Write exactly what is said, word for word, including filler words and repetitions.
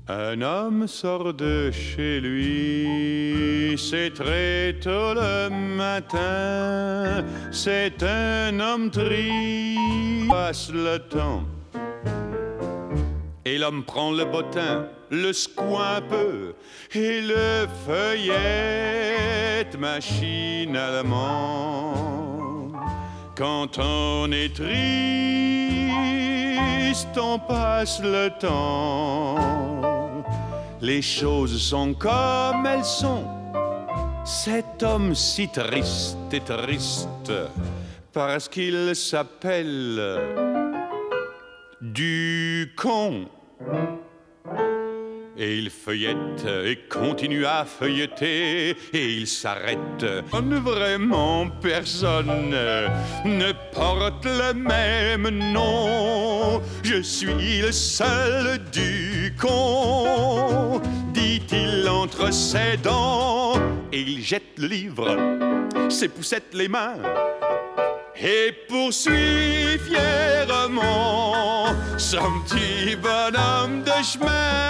Un homme sort de chez lui, c'est très tôt le matin, c'est un homme triste, passe le temps. Et l'homme prend le bottin, le secoue un peu et le feuillette machinalement. Quand on est triste, on passe le temps. Les choses sont comme elles sont. Cet homme si triste est triste parce qu'il s'appelle du con. Et il feuillette et continue à feuilleter et il s'arrête. Vraiment personne ne porte le même nom. Je suis le seul du con, dit-il entre ses dents. Et il jette le livre, ses poussettes les mains, et poursuit fièrement son petit bonhomme de chemin.